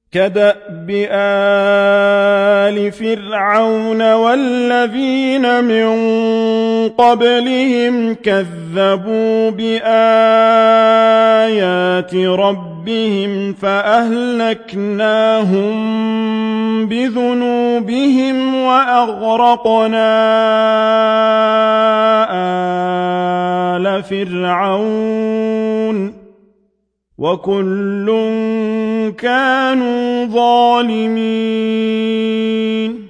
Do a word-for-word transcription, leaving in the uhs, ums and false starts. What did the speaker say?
كدأب آل فرعون والذين من قبلهم كذبوا بآيات ربهم فأهلكناهم بذنوبهم وأغرقنا آل فرعون وكل كانوا ظالمين